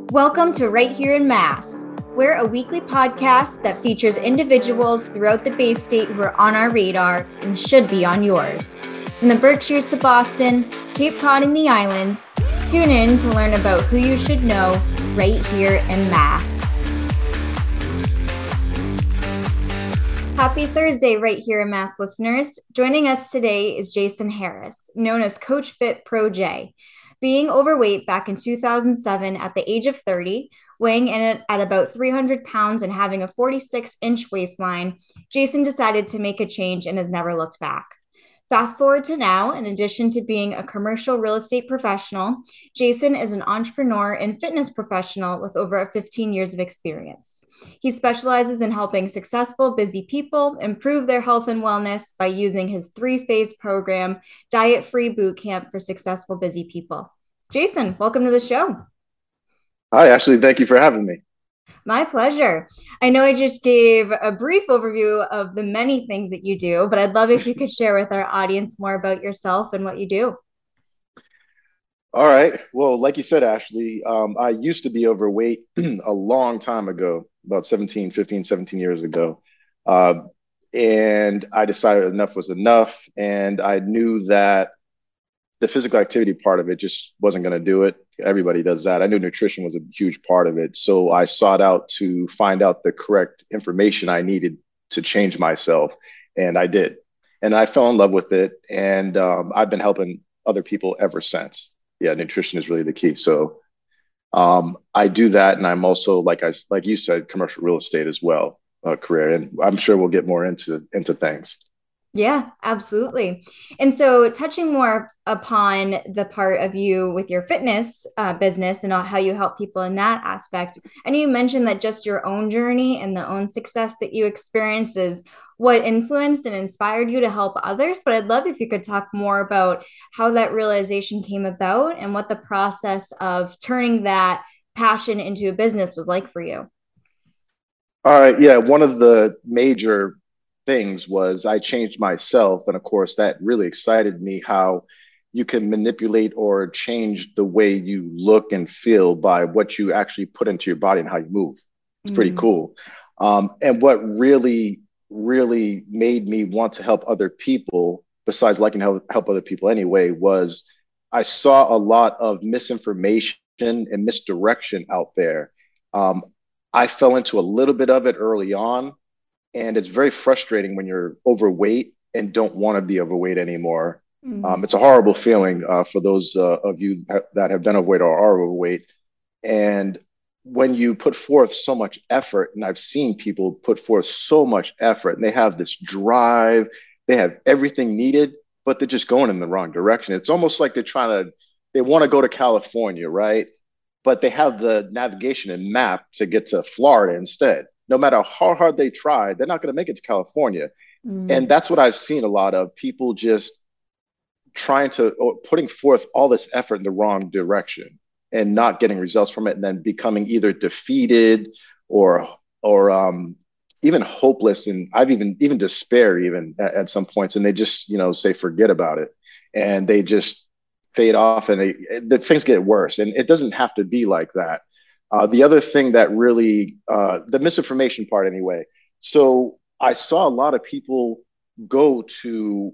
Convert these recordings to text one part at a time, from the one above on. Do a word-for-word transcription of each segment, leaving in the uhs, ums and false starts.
Welcome to Right Here in Mass. We're a weekly podcast that features individuals throughout the Bay State who are on our radar and should be on yours. From the Berkshires to Boston, Cape Cod and the islands, tune in to learn about who you should know right here in Mass. Happy Thursday, Right Here in Mass listeners. Joining us today is Jason Harris, known as Coach Fit Pro J. Being overweight back in two thousand seven at the age of thirty, weighing in at, at about three hundred pounds and having a forty-six inch waistline, Jason decided to make a change and has never looked back. Fast forward to now, in addition to being a commercial real estate professional, Jason is an entrepreneur and fitness professional with over fifteen years of experience. He specializes in helping successful, busy people improve their health and wellness by using his three-phase program, Diet Free Boot Camp for Successful Busy People. Jason, welcome to the show. Hi, Ashley. Thank you for having me. My pleasure. I know I just gave a brief overview of the many things that you do, but I'd love if you could share with our audience more about yourself and what you do. All right. Well, like you said, Ashley, um, I used to be overweight a long time ago, about seventeen, fifteen, seventeen years ago. Uh, and I decided enough was enough. And I knew that the physical activity part of it just wasn't going to do it. Everybody does that. I knew nutrition was a huge part of it. So I sought out to find out the correct information I needed to change myself. And I did. And I fell in love with it. And um, I've been helping other people ever since. Yeah, nutrition is really the key. So um, I do that. And I'm also, like I, like you said, commercial real estate as well, uh, career. And I'm sure we'll get more into, into things. Yeah, absolutely. And so touching more upon the part of you with your fitness uh, business and how you help people in that aspect, I know you mentioned that just your own journey and the own success that you experienced is what influenced and inspired you to help others. But I'd love if you could talk more about how that realization came about and what the process of turning that passion into a business was like for you. All right. Yeah. One of the major things was I changed myself. And of course, that really excited me, how you can manipulate or change the way you look and feel by what you actually put into your body and how you move. It's pretty Mm. cool. Um, and what really, really made me want to help other people, besides liking help, help other people anyway, was I saw a lot of misinformation and misdirection out there. Um, I fell into a little bit of it early on. And it's very frustrating when you're overweight and don't want to be overweight anymore. Mm. Um, it's a horrible feeling uh, for those uh, of you that have been overweight or are overweight. And when you put forth so much effort, and I've seen people put forth so much effort, and they have this drive, they have everything needed, but they're just going in the wrong direction. It's almost like they're trying to, they want to go to California, right? But they have the navigation and map to get to Florida instead. No matter how hard they try, they're not going to make it to California. Mm. And that's what I've seen a lot of people just trying to, or putting forth all this effort in the wrong direction and not getting results from it, and then becoming either defeated or, or um, even hopeless. And I've even, even despair even at, at some points. And they just, you know, say, forget about it. And they just fade off and they, the things get worse. And it doesn't have to be like that. Uh, the other thing that really, uh, the misinformation part anyway. So I saw a lot of people go to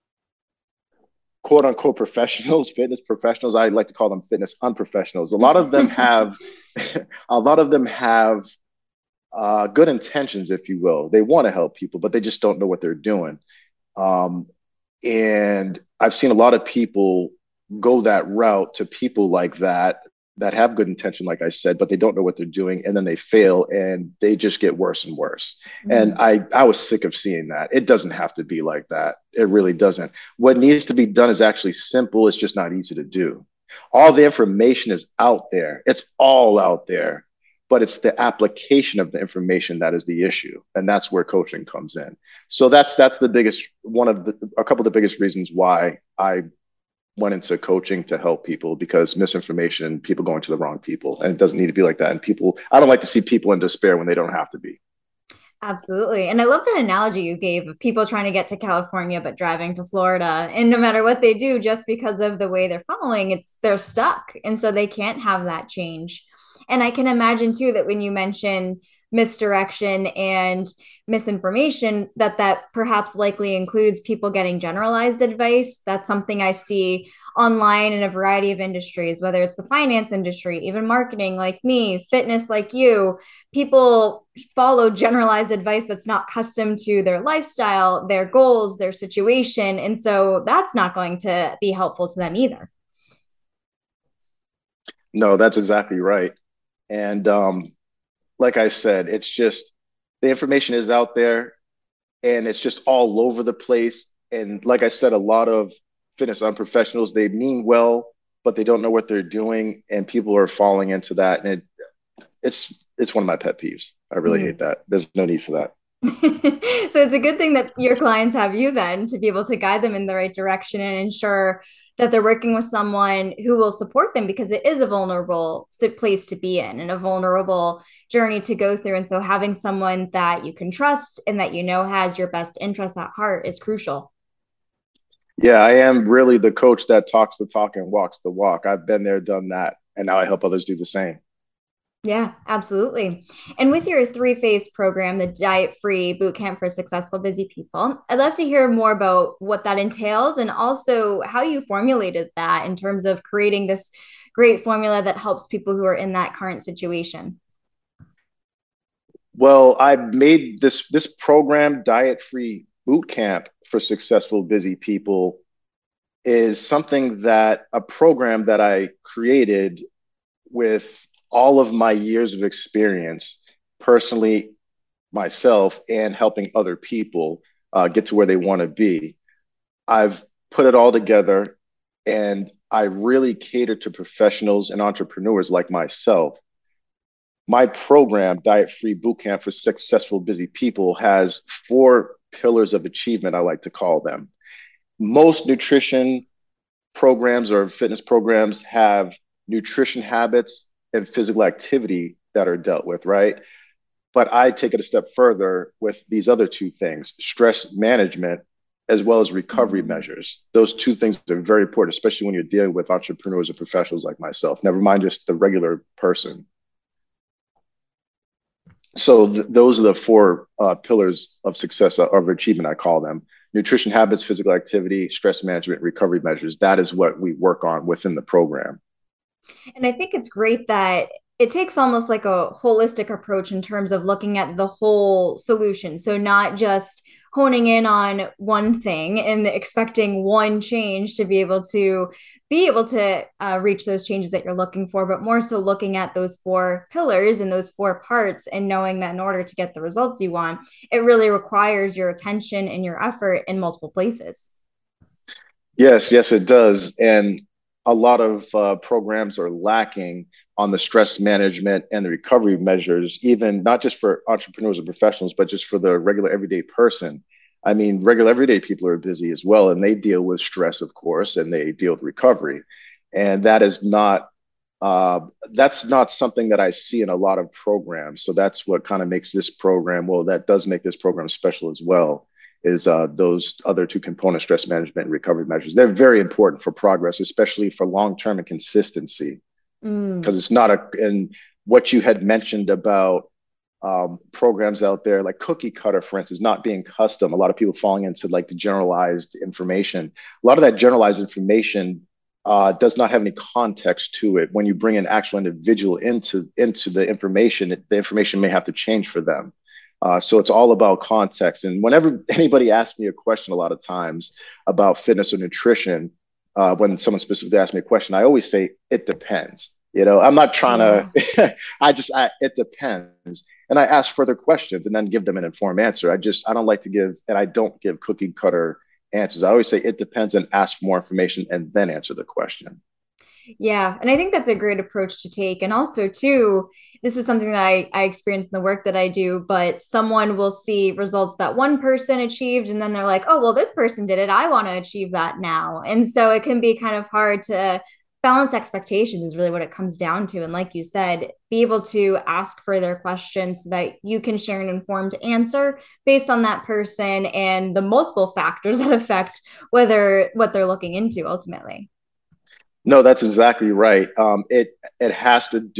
quote unquote professionals, fitness professionals. I like to call them fitness unprofessionals. A lot of them have, a lot of them have uh, good intentions, if you will. They want to help people, but they just don't know what they're doing. Um, and I've seen a lot of people go that route to people like that, that have good intention, like I said, but they don't know what they're doing. And then they fail and they just get worse and worse. Mm-hmm. And I, I was sick of seeing that. It doesn't have to be like that. It really doesn't. What needs to be done is actually simple. It's just not easy to do. All the information is out there. It's all out there, but it's the application of the information that is the issue. And that's where coaching comes in. So that's, that's the biggest, one of the, a couple of the biggest reasons why I went into coaching, to help people, because misinformation, people going to the wrong people, and it doesn't need to be like that. And people, I don't like to see people in despair when they don't have to be. Absolutely. And I love that analogy you gave of people trying to get to California, but driving to Florida. And no matter what they do, just because of the way they're following, it's they're stuck. And so they can't have that change. And I can imagine too that when you mention misdirection and misinformation, that that perhaps likely includes people getting generalized advice. That's something I see online in a variety of industries, whether it's the finance industry, even marketing like me, fitness like you. People follow generalized advice that's not custom to their lifestyle, their goals, their situation. And so that's not going to be helpful to them either. No, that's exactly right. And um, like I said, it's just the information is out there and it's just all over the place. And like I said, a lot of fitness unprofessionals, they mean well, but they don't know what they're doing, and people are falling into that. And it, it's it's one of my pet peeves. I really hate Mm. that. There's no need for that. So it's a good thing that your clients have you then to be able to guide them in the right direction and ensure that they're working with someone who will support them, because it is a vulnerable place to be in and a vulnerable journey to go through. And so having someone that you can trust and that you know has your best interests at heart is crucial. Yeah, I am really the coach that talks the talk and walks the walk. I've been there, done that, and now I help others do the same. Yeah, absolutely. And with your three phase program, the Diet Free Boot Camp for Successful Busy People, I'd love to hear more about what that entails and also how you formulated that in terms of creating this great formula that helps people who are in that current situation. Well, I made this this program, Diet Free Boot Camp for Successful Busy People, is something that a program that I created with all of my years of experience personally, myself, and helping other people uh, get to where they want to be. I've put it all together, and I really cater to professionals and entrepreneurs like myself. My program, Diet Free Bootcamp for Successful Busy People, has four pillars of achievement, I like to call them. Most nutrition programs or fitness programs have nutrition habits and physical activity that are dealt with, right? But I take it a step further with these other two things: stress management as well as recovery Mm. measures. Those two things are very important, especially when you're dealing with entrepreneurs and professionals like myself, never mind just the regular person. So th- those are the four uh, pillars of success, uh, of achievement, I call them: nutrition habits, physical activity, stress management, recovery measures. That is what we work on within the program. And I think it's great that it takes almost like a holistic approach in terms of looking at the whole solution. So, not just honing in on one thing and expecting one change to be able to be able to uh, reach those changes that you're looking for, but more so looking at those four pillars and those four parts and knowing that in order to get the results you want, it really requires your attention and your effort in multiple places. Yes, yes, it does. And a lot of uh, programs are lacking on the stress management and the recovery measures, even not just for entrepreneurs and professionals, but just for the regular everyday person. I mean, regular everyday people are busy as well, and they deal with stress, of course, and they deal with recovery. And that is not uh, that's not something that I see in a lot of programs. So that's what kind of makes this program, well, that does make this program special as well, is uh, those other two components: stress management and recovery measures. They're very important for progress, especially for long term and consistency, Mm. because it's not a, and what you had mentioned about um, programs out there like Cookie Cutter, for instance, not being custom. A lot of people falling into like the generalized information. A lot of that generalized information uh, does not have any context to it. When you bring an actual individual into into the information, it, the information may have to change for them. Uh, so it's all about context. And whenever anybody asks me a question, a lot of times about fitness or nutrition, uh, when someone specifically asks me a question, I always say it depends. You know, I'm not trying Yeah. to. I just I, it depends, and I ask further questions and then give them an informed answer. I just I don't like to give, and I don't give cookie cutter answers. I always say it depends and ask for more information and then answer the question. Yeah. And I think that's a great approach to take. And also, too, this is something that I, I experience in the work that I do, but someone will see results that one person achieved, and then they're like, oh, well, this person did it. I want to achieve that now. And so it can be kind of hard to balance expectations, is really what it comes down to. And like you said, be able to ask further questions so that you can share an informed answer based on that person and the multiple factors that affect whether what they're looking into ultimately. No, that's exactly right. Um, it it has to do with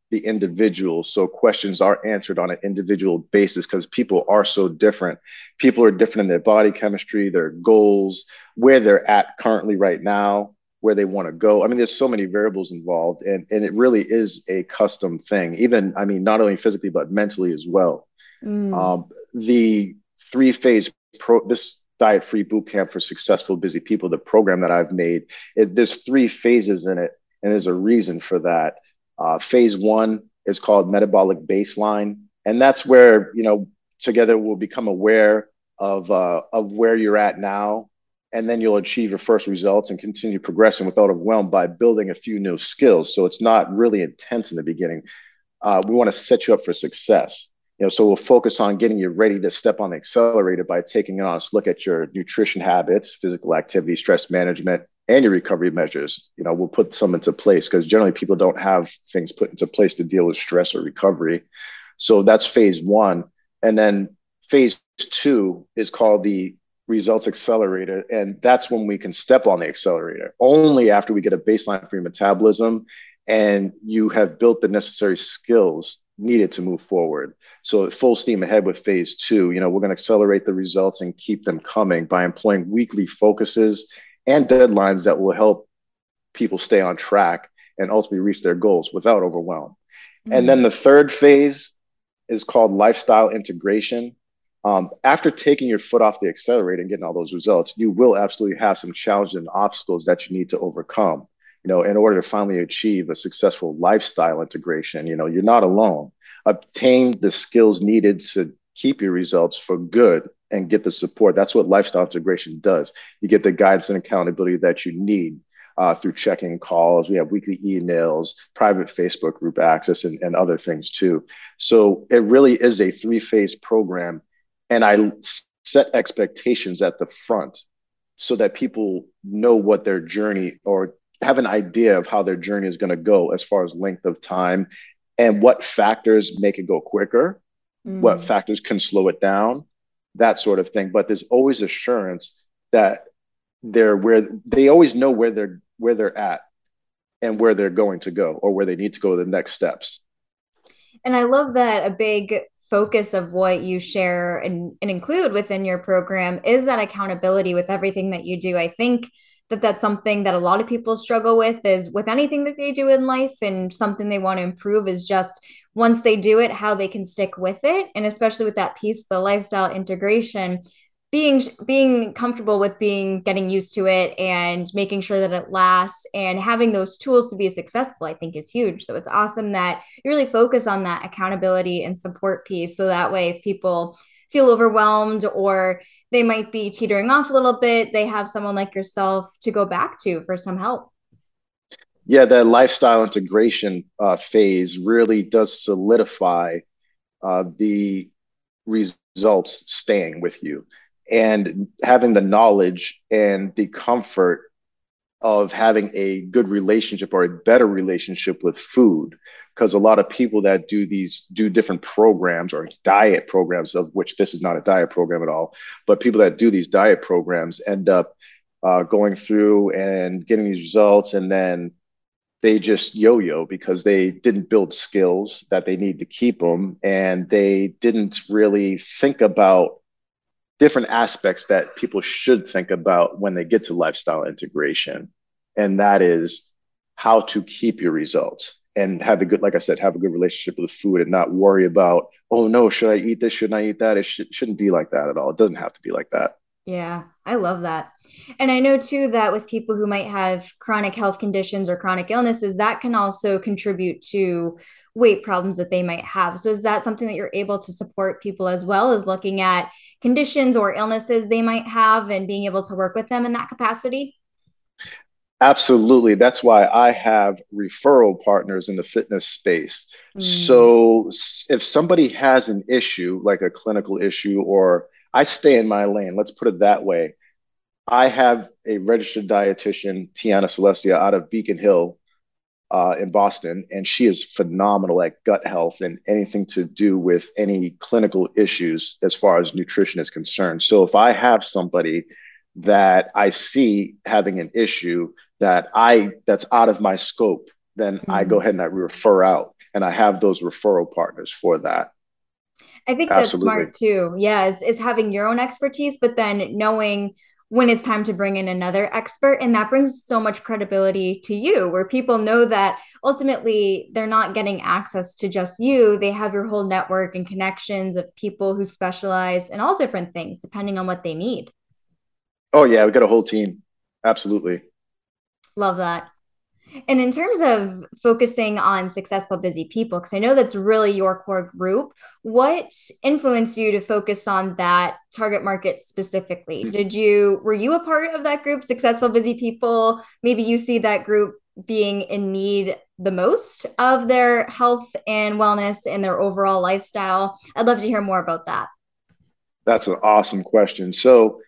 the individual. So questions are answered on an individual basis because people are so different. People are different in their body chemistry, their goals, where they're at currently right now, where they want to go. I mean, there's so many variables involved, and, and it really is a custom thing, even, I mean, not only physically, but mentally as well. Mm. Um, the three phase pro, this diet free boot camp for successful, busy people, the program that I've made, it, there's three phases in it, and there's a reason for that. Uh, phase one is called metabolic baseline, and that's where, you know, together we'll become aware of uh, of where you're at now, and then you'll achieve your first results and continue progressing without overwhelm by building a few new skills. So it's not really intense in the beginning. Uh, we want to set you up for success. You know, so we'll focus on getting you ready to step on the accelerator by taking an honest look at your nutrition habits, physical activity, stress management, and your recovery measures. You know, we'll put some into place because generally people don't have things put into place to deal with stress or recovery. So that's phase one. And then phase two is called the results accelerator. And that's when we can step on the accelerator only after we get a baseline for your metabolism and you have built the necessary skills needed to move forward. So full steam ahead with phase two. You know, we're going to accelerate the results and keep them coming by employing weekly focuses and deadlines that will help people stay on track and ultimately reach their goals without overwhelm. Mm. And then the third phase is called lifestyle integration. Um, after taking your foot off the accelerator and getting all those results, you will absolutely have some challenges and obstacles that you need to overcome, you know, in order to finally achieve a successful lifestyle integration. You know, you're not alone. Obtain the skills needed to keep your results for good and get the support. That's what lifestyle integration does. You get the guidance and accountability that you need uh, through checking calls. We have weekly emails, private Facebook group access, and, and other things too. So it really is a three-phase program. And I set expectations at the front so that people know what their journey or have an idea of how their journey is going to go as far as length of time and what factors make it go quicker, mm. what factors can slow it down, that sort of thing. But there's always assurance that they're where they always know where they're where they're at and where they're going to go or where they need to go the next steps. And I love that a big focus of what you share and, and include within your program is that accountability with everything that you do. I think that that's something that a lot of people struggle with is with anything that they do in life, and something they want to improve is just once they do it, how they can stick with it. And especially with that piece, the lifestyle integration, being being comfortable with being getting used to it and making sure that it lasts and having those tools to be successful, I think is huge. So it's awesome that you really focus on that accountability and support piece. So that way, if people feel overwhelmed or they might be teetering off a little bit, they have someone like yourself to go back to for some help. Yeah, that lifestyle integration uh, phase really does solidify uh, the results staying with you. And having the knowledge and the comfort of having a good relationship or a better relationship with food. Because a lot of people that do these, do different programs or diet programs, of which this is not a diet program at all, but people that do these diet programs end up uh, going through and getting these results, and then they just yo-yo because they didn't build skills that they need to keep them, and they didn't really think about different aspects that people should think about when they get to lifestyle integration. And that is how to keep your results and have a good, like I said, have a good relationship with food and not worry about, oh no, should I eat this? Shouldn't I eat that? It sh- shouldn't be like that at all. It doesn't have to be like that. Yeah, I love that. And I know too that with people who might have chronic health conditions or chronic illnesses, that can also contribute to weight problems that they might have. So is that something that you're able to support people as well as looking at conditions or illnesses they might have and being able to work with them in that capacity? Absolutely. That's why I have referral partners in the fitness space. Mm. So if somebody has an issue, like a clinical issue, or I stay in my lane, let's put it that way. I have a registered dietitian, Tiana Celestia, out of Beacon Hill uh, in Boston, and she is phenomenal at gut health and anything to do with any clinical issues as far as nutrition is concerned. So if I have somebody that I see having an issue that I that's out of my scope, then mm-hmm. I go ahead and I refer out. and I have those referral partners for that. I think that's Absolutely. smart too. Yeah, is, is having your own expertise, but then knowing when it's time to bring in another expert. And that brings so much credibility to you, where people know that ultimately they're not getting access to just you. They have your whole network and connections of people who specialize in all different things, depending on what they need. Oh yeah, we got a whole team. Absolutely. Love that. And in terms of focusing on successful, busy people, because I know that's really your core group, what influenced you to focus on that target market specifically? Did you, were you a part of that group, successful, busy people? Maybe you see that group being in need the most of their health and wellness and their overall lifestyle. I'd love to hear more about that. That's an awesome question. So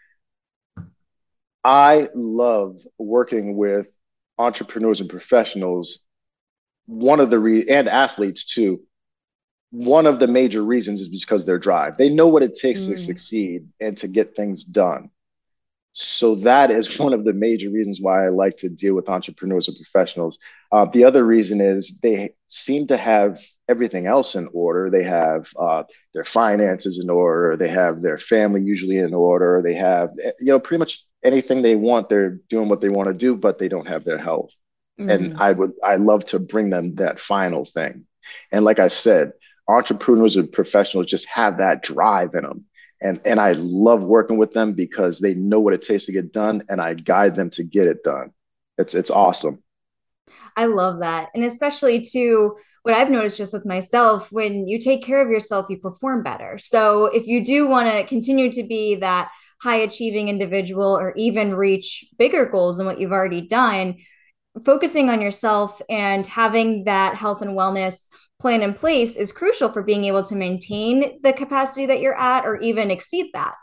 I love working with entrepreneurs and professionals. One of the re- and athletes too. One of the major reasons is because their drive. They know what it takes to Mm, succeed and to get things done. So that is one of the major reasons why I like to deal with entrepreneurs and professionals. Uh, the other reason is they seem to have everything else in order. They have uh, their finances in order. They have their family usually in order. They have, you know, pretty much anything they want. They're doing what they want to do, but they don't have their health. And mm. I would, I love to bring them that final thing. And like I said, entrepreneurs and professionals just have that drive in them, and and I love working with them because they know what it takes to get done, and I guide them to get it done. It's it's awesome. I love that. And especially too, what I've noticed just with myself, when you take care of yourself, you perform better. So if you do want to continue to be that high achieving individual or even reach bigger goals than what you've already done, focusing on yourself and having that health and wellness plan in place is crucial for being able to maintain the capacity that you're at or even exceed that.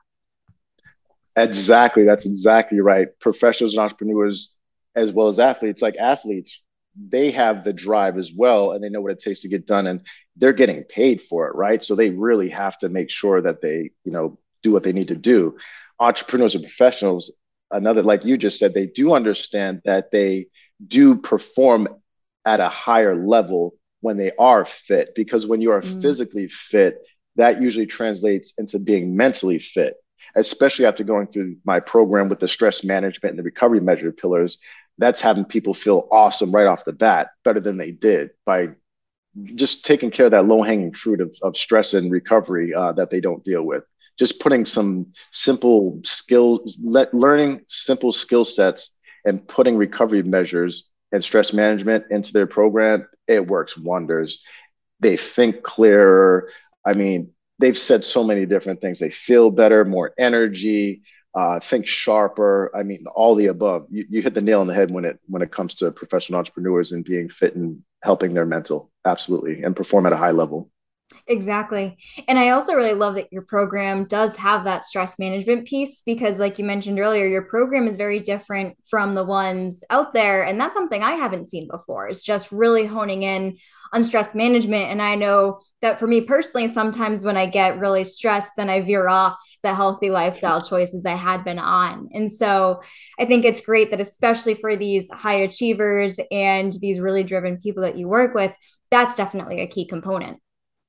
Exactly, that's exactly right. Professionals and entrepreneurs, as well as athletes, like athletes, they have the drive as well, and they know what it takes to get done, and they're getting paid for it, right? So they really have to make sure that they, you know, do what they need to do. Entrepreneurs and professionals, another, like you just said, they do understand that they do perform at a higher level when they are fit, because when you are Mm, physically fit, that usually translates into being mentally fit, especially after going through my program with the stress management and the recovery measure pillars. That's having people feel awesome right off the bat, better than they did by just taking care of that low hanging fruit of, of stress and recovery uh, that they don't deal with. Just putting some simple skills, le- learning simple skill sets and putting recovery measures and stress management into their program, it works wonders. They think clearer. I mean, they've said so many different things. They feel better, more energy, uh, think sharper. I mean, all the above. You, you hit the nail on the head when it when it comes to professional entrepreneurs and being fit and helping their mental, absolutely, and perform at a high level. exactly. And I also really love that your program does have that stress management piece because, like you mentioned earlier, your program is very different from the ones out there. And that's something I haven't seen before. It's just really honing in on stress management. And I know that for me personally, sometimes when I get really stressed, then I veer off the healthy lifestyle choices I had been on. And so I think it's great that, especially for these high achievers and these really driven people that you work with, that's definitely a key component.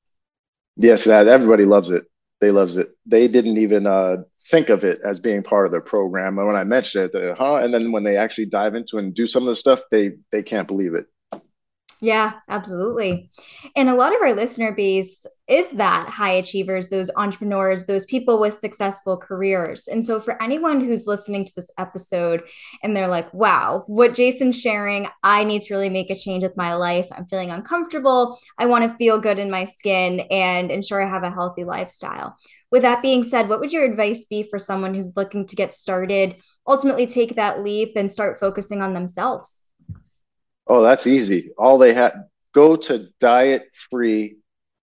Yes, everybody loves it. They loves it. They didn't even uh, think of it as being part of their program. And when I mentioned it, they, huh? And then when they actually dive into it and do some of the stuff, they they can't believe it. Yeah, absolutely. And a lot of our listener base is that high achievers, those entrepreneurs, those people with successful careers. And so, for anyone who's listening to this episode and they're like, wow, what Jason's sharing, I need to really make a change with my life. I'm feeling uncomfortable. I want to feel good in my skin and ensure I have a healthy lifestyle. With that being said, what would your advice be for someone who's looking to get started, ultimately take that leap and start focusing on themselves? Oh, that's easy. All they have, go to diet free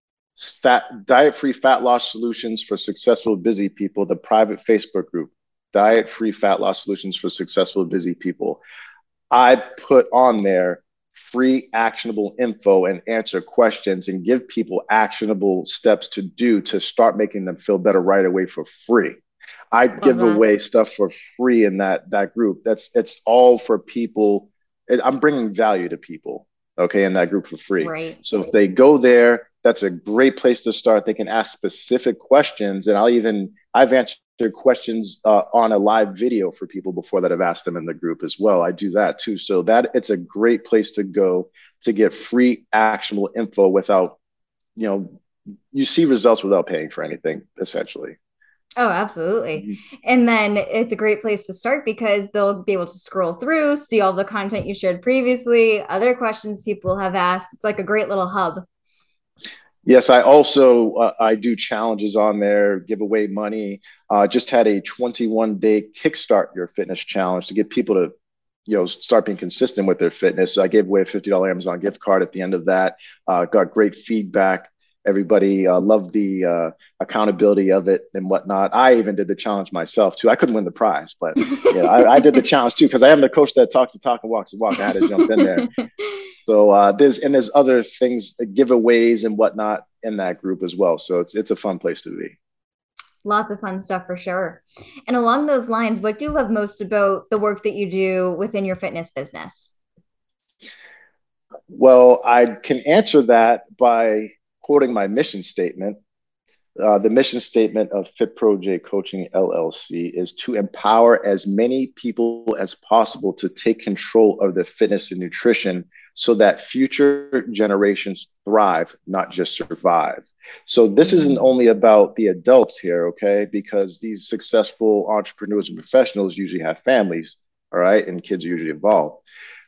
fat diet free fat loss solutions for successful busy people, the private Facebook group, diet free fat loss solutions for successful busy people. I put on there free actionable info and answer questions and give people actionable steps to do to start making them feel better right away for free. I Love give that. away stuff for free in that that group. That's it's all for people. I'm bringing value to people. okay, in that group for free. Right. So if they go there, that's a great place to start. They can ask specific questions, and I'll even I've answered questions uh, on a live video for people before that have asked them in the group as well. I do that too. So that it's a great place to go to get free actionable info without, you know, you see results without paying for anything, essentially. Oh, absolutely. Mhm. And then it's a great place to start because they'll be able to scroll through, see all the content you shared previously, other questions people have asked. It's like a great little hub. Yes, I also uh, I do challenges on there, give away money. Uh, just had a twenty-one day kickstart your fitness challenge to get people to, you know, start being consistent with their fitness. So I gave away a fifty dollars Amazon gift card at the end of that. Uh, got great feedback. Everybody uh, loved the uh, accountability of it and whatnot. I even did the challenge myself too. I couldn't win the prize, but yeah, I, I did the challenge too because I am the coach that talks the talk and walks the walk. I had to jump in there. So uh, there's and there's other things, uh, giveaways and whatnot in that group as well. So it's it's a fun place to be. Lots of fun stuff for sure. And along those lines, what do you love most about the work that you do within your fitness business? Well, I can answer that by quoting my mission statement. Uh, the mission statement of FitProJ Coaching L L C is to empower as many people as possible to take control of their fitness and nutrition so that future generations thrive, not just survive. So this isn't Mm. only about the adults here, okay? Because these successful entrepreneurs and professionals usually have families, all right? And kids are usually involved.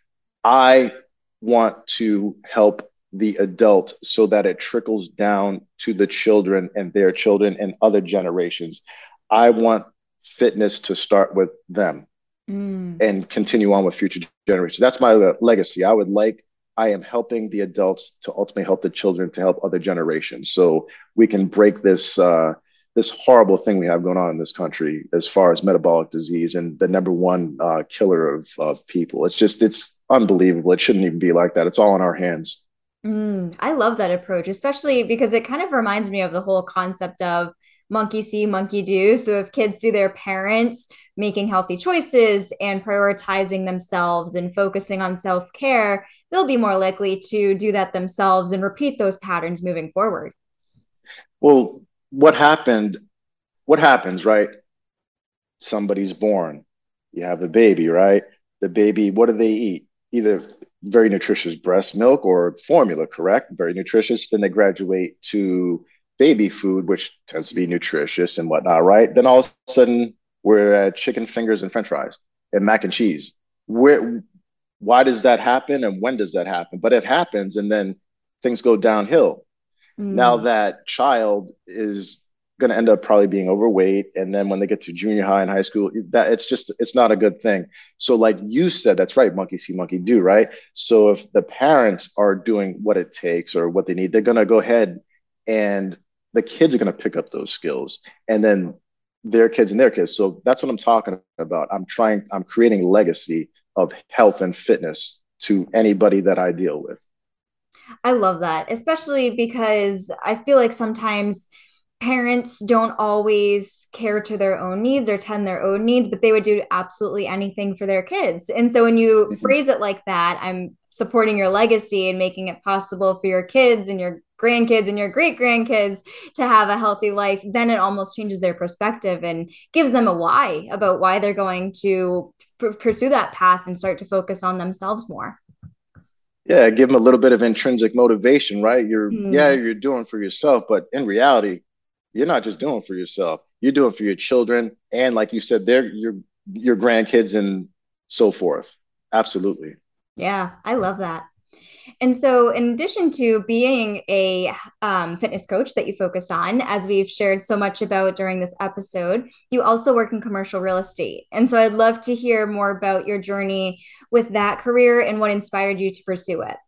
I want to help the adult so that it trickles down to the children and their children and other generations. I want fitness to start with them Mm. and continue on with future generations. That's my legacy. I would like, I am helping the adults to ultimately help the children to help other generations. So we can break this uh, this horrible thing we have going on in this country as far as metabolic disease and the number one uh, killer of, of people. It's just, it's unbelievable. It shouldn't even be like that. It's all in our hands. Mm, I love that approach, especially because it kind of reminds me of the whole concept of monkey see, monkey do. So if kids see their parents making healthy choices and prioritizing themselves and focusing on self-care, they'll be more likely to do that themselves and repeat those patterns moving forward. Well, what happened? What happens, right? Somebody's born. You have a baby, right? The baby, what do they eat? Either very nutritious breast milk or formula, correct? Very nutritious. Then they graduate to baby food, which tends to be nutritious and whatnot, right? Then all of a sudden, we're at chicken fingers and french fries and mac and cheese. Where, why does that happen and when does that happen? But it happens and then things go downhill. Now Mm, that child is going to end up probably being overweight, and then when they get to junior high and high school, that it's just it's not a good thing. So like you said, that's right, monkey see monkey do, right? So if the parents are doing what it takes or what they need, they're going to go ahead and the kids are going to pick up those skills, and then their kids and their kids. So that's what I'm talking about. I'm trying I'm creating legacy of health and fitness to anybody that I deal with. I love that, especially because I feel like sometimes parents don't always care to their own needs or tend their own needs, but they would do absolutely anything for their kids. And so when you Mhm. phrase it like that, I'm supporting your legacy and making it possible for your kids and your grandkids and your great grandkids to have a healthy life, then it almost changes their perspective and gives them a why about why they're going to p- pursue that path and start to focus on themselves more. Yeah, give them a little bit of intrinsic motivation, right? You're, yeah, Hmm. you're doing for yourself, but in reality, you're not just doing for yourself. You're doing for your children, and like you said, they're your your grandkids and so forth. Absolutely. Yeah, I love that. And so, in addition to being a um, fitness coach that you focus on, as we've shared so much about during this episode, you also work in commercial real estate. And so, I'd love to hear more about your journey with that career and what inspired you to pursue it.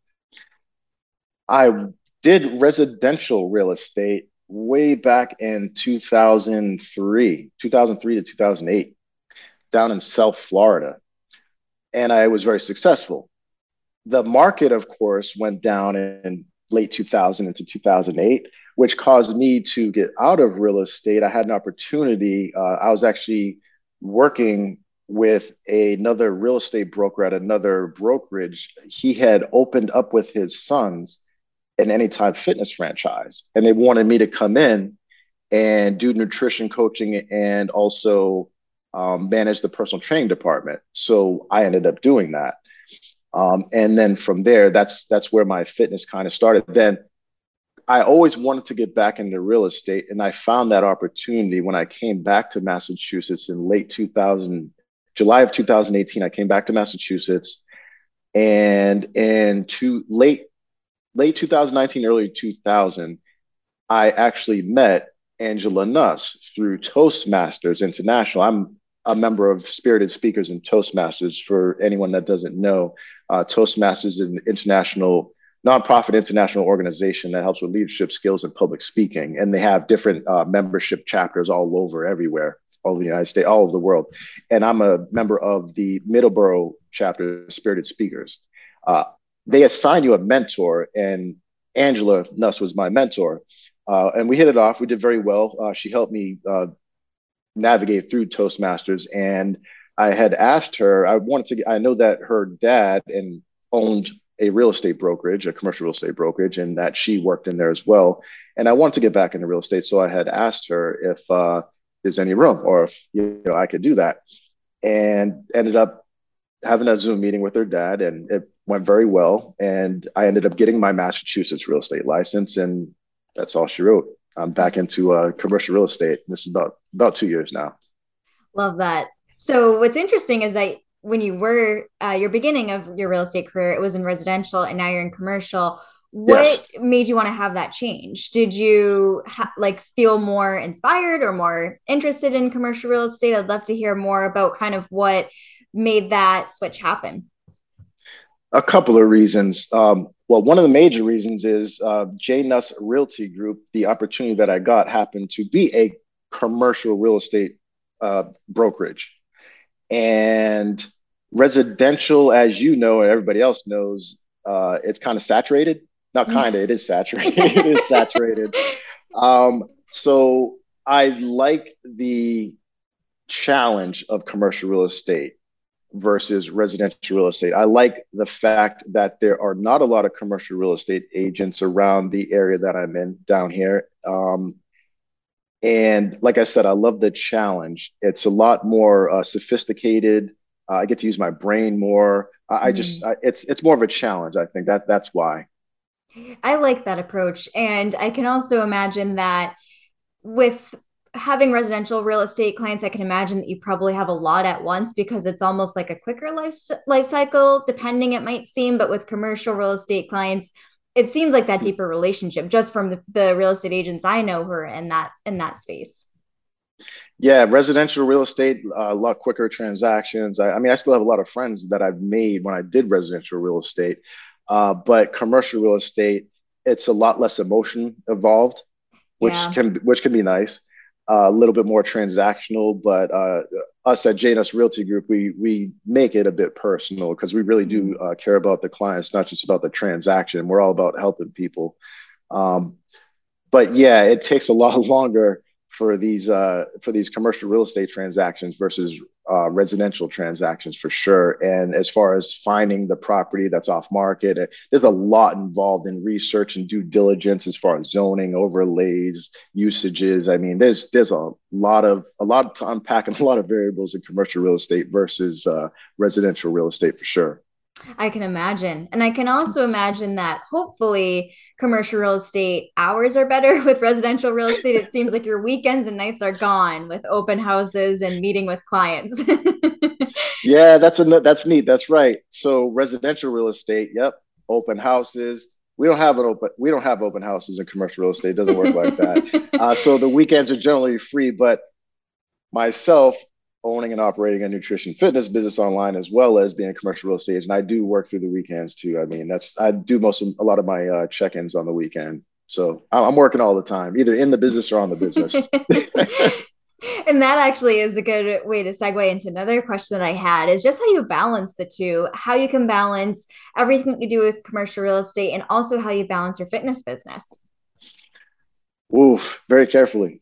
I did residential real estate way back in two thousand three, two thousand three to two thousand eight, down in South Florida, and I was very successful. The market, of course, went down in late two thousand into two thousand eight, which caused me to get out of real estate. I had an opportunity. Uh, I was actually working. with another real estate broker at another brokerage. He had opened up with his sons an Anytime Fitness franchise, and they wanted me to come in and do nutrition coaching and also um, manage the personal training department. So I ended up doing that. Um, and then from there, that's that's where my fitness kind of started. Then I always wanted to get back into real estate, and I found that opportunity when I came back to Massachusetts in late two thousand, July of two thousand eighteen. I came back to Massachusetts, and in two late late two thousand nineteen, early two thousand, I actually met Angela Nuss through Toastmasters International. I'm a member of Spirited Speakers and Toastmasters. For anyone that doesn't know, uh, Toastmasters is an international nonprofit international organization that helps with leadership skills and public speaking. And they have different uh, membership chapters all over, everywhere, all over the United States, all over the world. And I'm a member of the Middleborough chapter, Spirited Speakers. Uh, they assign you a mentor, and Angela Nuss was my mentor. Uh, and we hit it off. We did very well. Uh, she helped me uh, navigate through Toastmasters. And I had asked her, I wanted to, I know that her dad and owned a real estate brokerage, a commercial real estate brokerage, and that she worked in there as well. And I wanted to get back into real estate. So I had asked her if uh, there's any room or if, you know, I could do that. And ended up having a Zoom meeting with her dad, and it went very well. And I ended up getting my Massachusetts real estate license, and that's all she wrote. I'm back into uh, commercial real estate. This is about about two years now. Love that. So what's interesting is that when you were uh, your beginning of your real estate career, it was in residential, and now you're in commercial. What Yes. made you want to have that change? Did you ha- like feel more inspired or more interested in commercial real estate? I'd love to hear more about kind of what made that switch happen. A couple of reasons. Um, well, one of the major reasons is uh, J Nuss Realty Group. The opportunity that I got happened to be a commercial real estate uh, brokerage. And residential, as you know, and everybody else knows, uh, it's kind of saturated. Not kind of, it is saturated. It is saturated. Um, so I like the challenge of commercial real estate versus residential real estate. I like the fact that there are not a lot of commercial real estate agents around the area that I'm in down here. Um, and like I said, I love the challenge. It's a lot more uh, sophisticated. Uh, I get to use my brain more. I, I just, Mm. I, it's it's more of a challenge. I think that that's why. I like that approach. And I can also imagine that with having residential real estate clients, I can imagine that you probably have a lot at once because it's almost like a quicker life life cycle, depending it might seem. But with commercial real estate clients, it seems like that deeper relationship just from the, the real estate agents I know who are in that in that space. Yeah, residential real estate, uh, a lot quicker transactions. I, I mean, I still have a lot of friends that I've made when I did residential real estate, uh, but commercial real estate, it's a lot less emotion involved, which Yeah. can which can be nice. Uh, a little bit more transactional, but uh, us at J Nuss Realty Group, we we make it a bit personal because we really do Mm. uh, care about the clients, not just about the transaction. We're all about helping people. Um, but yeah, it takes a lot longer for these uh, for these commercial real estate transactions versus uh, residential transactions for sure. And as far as finding the property that's off market, uh, there's a lot involved in research and due diligence as far as zoning, overlays, usages. I mean, there's there's a lot of a lot to unpack and a lot of variables in commercial real estate versus uh, residential real estate for sure. I can imagine. And I can also imagine that hopefully commercial real estate hours are better with residential real estate. It seems like your weekends and nights are gone with open houses and meeting with clients. Yeah, that's a that's neat. That's right. So residential real estate, yep, open houses. We don't have an open we don't have open houses in commercial real estate. It doesn't work like that. Uh, so the weekends are generally free, but myself owning and operating a nutrition fitness business online as well as being a commercial real estate agent, I do work through the weekends too. I mean, that's I do most of a lot of my uh, check-ins on the weekend. So I'm working all the time, either in the business or on the business. And that actually is a good way to segue into another question that I had is just how you balance the two, how you can balance everything that you do with commercial real estate and also how you balance your fitness business. Oof, very carefully.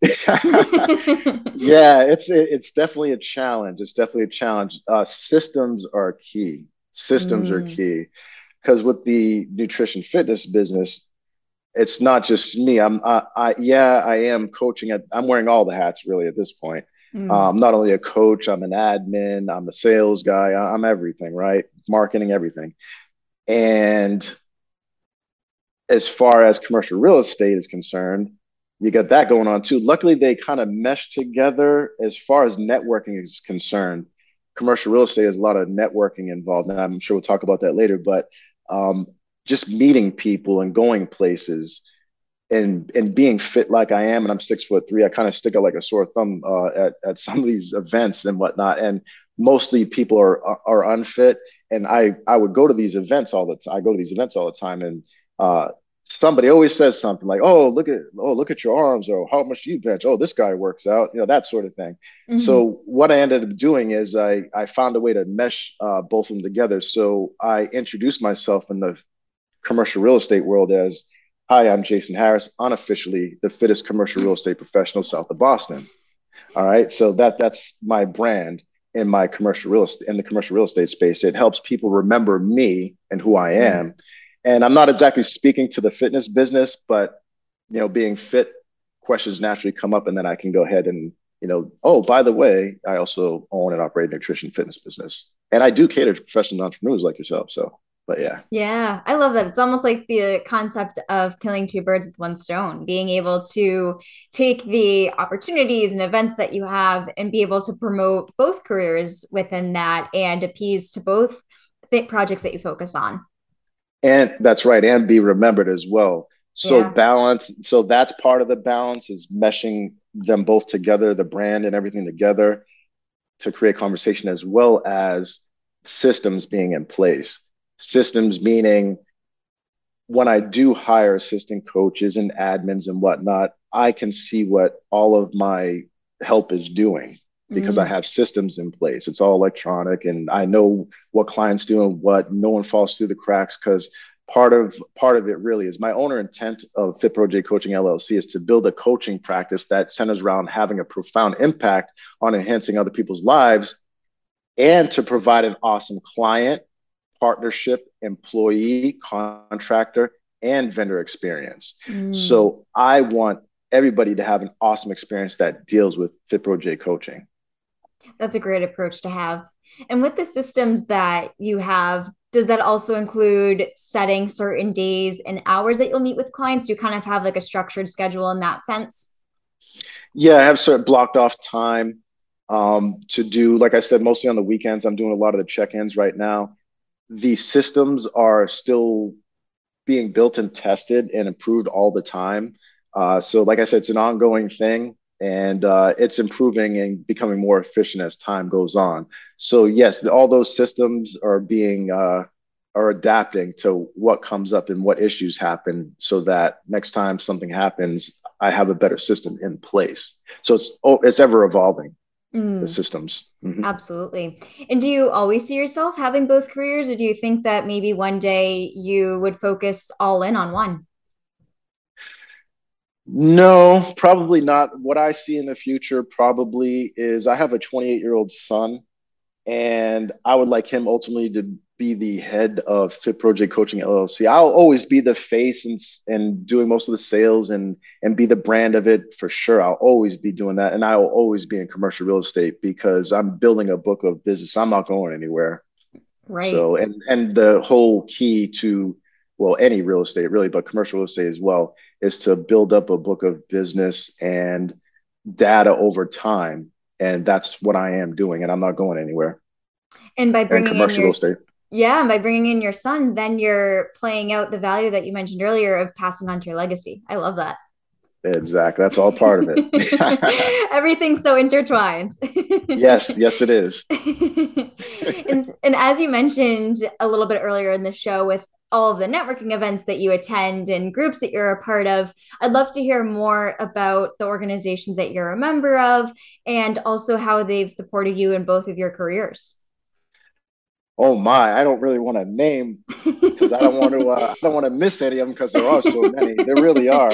Yeah, it's it, it's definitely a challenge. It's definitely a challenge. Uh, systems are key. Systems are Mm, key because with the nutrition fitness business, it's not just me. I'm I, I yeah, I am coaching at I'm wearing all the hats really at this point. mm, Um, not only a coach, I'm an admin, I'm a sales guy, I'm everything, right? Marketing, everything. And as far as commercial real estate is concerned, you got that going on too. Luckily, they kind of mesh together as far as networking is concerned. Commercial real estate has a lot of networking involved, and I'm sure we'll talk about that later. But um, just meeting people and going places and and being fit like I am, and I'm six foot three, I kind of stick out like a sore thumb uh, at at some of these events and whatnot. And mostly people are are unfit, and I I would go to these events all the time. I go to these events all the time, and uh, somebody always says something like, "Oh, look at oh look at your arms," or "How much do you bench?" "Oh, this guy works out," you know, that sort of thing. mhm. So what I ended up doing is I I found a way to mesh uh, both of them together. So I introduced myself in the commercial real estate world as, "Hi, I'm Jason Harris, unofficially the fittest commercial real estate professional south of Boston." All right. So that that's my brand in my commercial real estate in the commercial real estate space. It helps people remember me and who I Mm. am. And I'm not exactly speaking to the fitness business, but you know, being fit, questions naturally come up, and then I can go ahead and, you know, oh, by the way, I also own and operate a nutrition fitness business. And I do cater to professional entrepreneurs like yourself. So, but yeah. Yeah, I love that. It's almost like the concept of killing two birds with one stone, being able to take the opportunities and events that you have and be able to promote both careers within that and appease to both the projects that you focus on. And that's right, and be remembered as well. So Yeah. balance, so that's part of the balance is meshing them both together, the brand and everything together to create conversation as well as systems being in place. Systems meaning when I do hire assistant coaches and admins and whatnot, I can see what all of my help is doing because I Mm, have systems in place. It's all electronic, and I know what clients do and what. No one falls through the cracks because part of part of it really is my owner intent of FitProJ Coaching L L C is to build a coaching practice that centers around having a profound impact on enhancing other people's lives and to provide an awesome client partnership, employee, contractor, and vendor experience. mm. So I want everybody to have an awesome experience that deals with FitProJ coaching. That's a great approach to have. And with the systems that you have, does that also include setting certain days and hours that you'll meet with clients? Do you kind of have like a structured schedule in that sense? Yeah, I have certain blocked off time um, to do, like I said, mostly on the weekends. I'm doing a lot of the check ins right now. The systems are still being built and tested and improved all the time. Uh, so, like I said, it's an ongoing thing, and uh, it's improving and becoming more efficient as time goes on. So, yes, the, all those systems are being uh, are adapting to what comes up and what issues happen, so that next time something happens, I have a better system in place. So it's oh, it's ever evolving the Mm, systems. Mhm. absolutely. And do you always see yourself having both careers, or do you think that maybe one day you would focus all in on one? No, probably not. What I see in the future probably is I have a twenty-eight year old son, and I would like him ultimately to be the head of FitProJ Coaching L L C. I'll always be the face and and doing most of the sales and and be the brand of it for sure. I'll always be doing that, and I will always be in commercial real estate because I'm building a book of business. I'm not going anywhere. Right. So, and and the whole key to, well, any real estate really, but commercial real estate as well, is to build up a book of business and data over time. And that's what I am doing, and I'm not going anywhere. And by And bringing in commercial your, real estate. yeah, and by bringing in your son, then you're playing out the value that you mentioned earlier of passing on to your legacy. I love that. Exactly. That's all part of it. Everything's so intertwined. Yes, yes, it is. and, and as you mentioned a little bit earlier in the show with all of the networking events that you attend and groups that you're a part of, I'd love to hear more about the organizations that you're a member of and also how they've supported you in both of your careers. Oh my, I don't really want to name because I don't want to uh, I don't want to miss any of them because there are so many. There really are.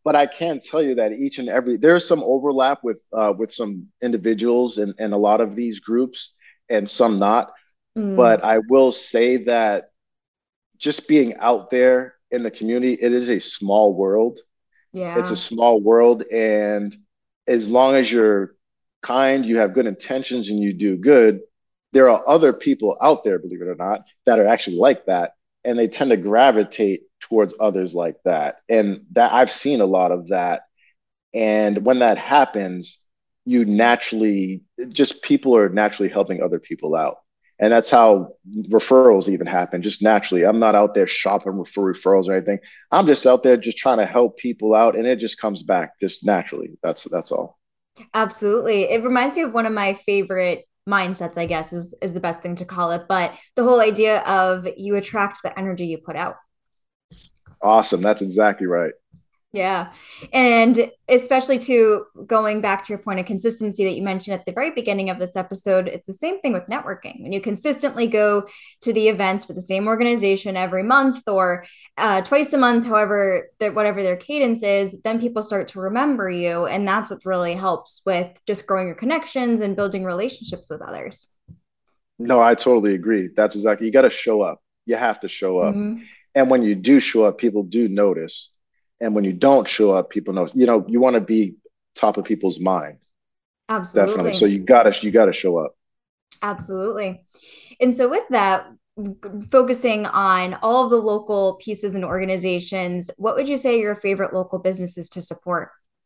but I can tell you that each and every there's some overlap with uh, with some individuals and and a lot of these groups, and some not. Mm, But I will say that just being out there in the community, it is a small world. It's a yeah, small world, and as long as you're kind, you have good intentions, and you do good, there are other people out there, believe it or not, that are actually like that, and they tend to gravitate towards others like that. And that I've seen a lot of that. And when that happens, you naturally just people are naturally helping other people out. And that's how referrals even happen, just naturally. I'm not out there shopping for referrals or anything. I'm just out there just trying to help people out, and it just comes back just naturally. That's that's all. absolutely. It reminds me of one of my favorite mindsets, I guess, is is the best thing to call it. But the whole idea of you attract the energy you put out. Awesome. That's exactly right. Yeah. And especially to going back to your point of consistency that you mentioned at the very beginning of this episode, it's the same thing with networking. When you consistently go to the events with the same organization every month or uh, twice a month, however, that whatever their cadence is, then people start to remember you. And that's what really helps with just growing your connections and building relationships with others. No, I totally agree. That's exactly, you got to show up. You have to show up. Mm-hmm. And when you do show up, people do notice. And when you don't show up, people know, you know, you want to be top of people's mind. Definitely. So Absolutely. you gotta you gotta show up. Absolutely. And so, with that, focusing on all of the local pieces and organizations, what would you say are your favorite local businesses to support?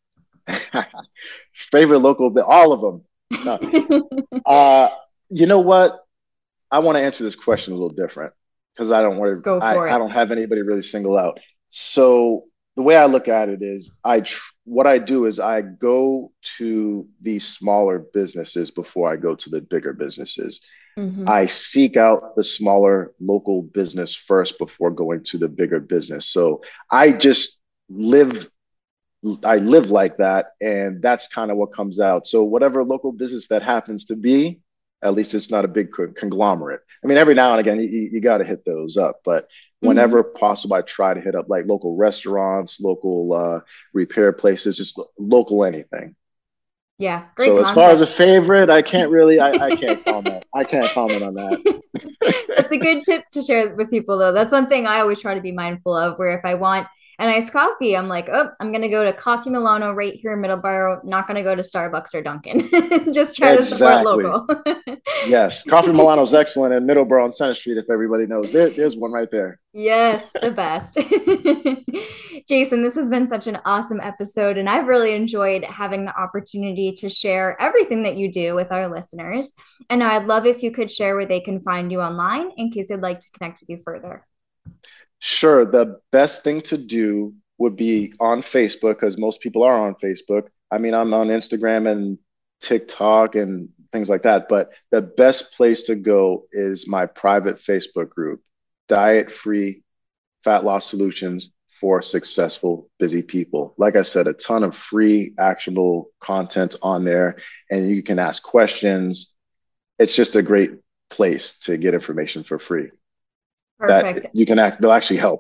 Favorite local, all of them. No. Uh, you know what? I want to answer this question a little different because I don't want to. Go I for I it. don't have anybody really single out. So the way I look at it is, I tr- what I do is I go to these smaller businesses before I go to the bigger businesses. Mm-hmm. I seek out the smaller local business first before going to the bigger business. So I just live I live like that, and that's kind of what comes out. So whatever local business that happens to be, at least it's not a big conglomerate. I mean, every now and again, you, you got to hit those up, but Mm-hmm. whenever possible, I try to hit up like local restaurants, local uh, repair places, just local anything. Yeah, great So as far as a concept. favorite, I can't really, I, I can't comment. I can't comment on that. That's a good tip to share with people, though. That's one thing I always try to be mindful of. Where if I want a nice coffee, I'm like, oh, I'm gonna go to Coffee Milano right here in Middleborough. Not gonna go to Starbucks or Dunkin'. Just try to support Exactly. local. Yes. Coffee Milano's excellent in Middleborough on Center Street, if everybody knows. There, there's one right there. Yes, the best. Jason, this has been such an awesome episode, and I've really enjoyed having the opportunity to share everything that you do with our listeners. And now I'd love if you could share where they can find you online in case they'd like to connect with you further. Sure. The best thing to do would be on Facebook, because most people are on Facebook. I mean, I'm on Instagram and TikTok and things like that, but the best place to go is my private Facebook group, Diet Free Fat Loss Solutions for Successful Busy People. Like I said, a ton of free, actionable content on there, and you can ask questions. It's just a great place to get information for free that Perfect. you can act, they'll actually help.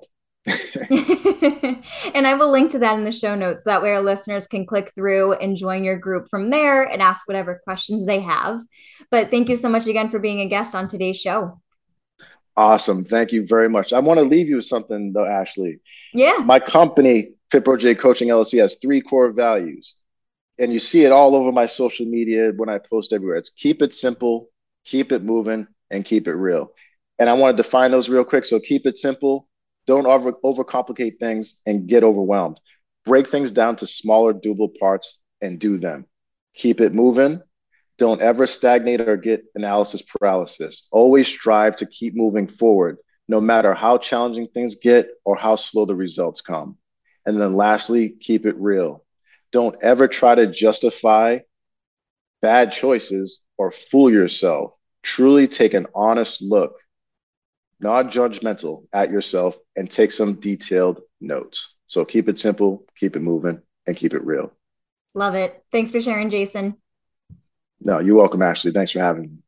And I will link to that in the show notes. So that way our listeners can click through and join your group from there and ask whatever questions they have. But thank you so much again for being a guest on today's show. Awesome. Thank you very much. I want to leave you with something though, Ashley. Yeah. My company, FitProJ Coaching L L C, has three core values. And you see it all over my social media when I post everywhere. It's keep it simple, keep it moving, and keep it real. And I want to define those real quick. So keep it simple. Don't over overcomplicate things and get overwhelmed. Break things down to smaller, doable parts and do them. Keep it moving. Don't ever stagnate or get analysis paralysis. Always strive to keep moving forward, no matter how challenging things get or how slow the results come. And then lastly, keep it real. Don't ever try to justify bad choices or fool yourself. Truly take an honest look, not judgmental, at yourself and take some detailed notes. So keep it simple, keep it moving, and keep it real. Love it. Thanks for sharing, Jason. No, you're welcome, Ashley. Thanks for having me.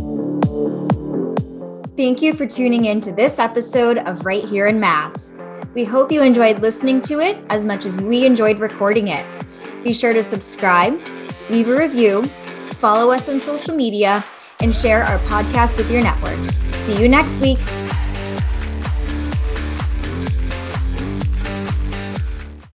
Thank you for tuning in to this episode of Right Here in Mass. We hope you enjoyed listening to it as much as we enjoyed recording it. Be sure to subscribe, leave a review, follow us on social media, and share our podcast with your network. See you next week.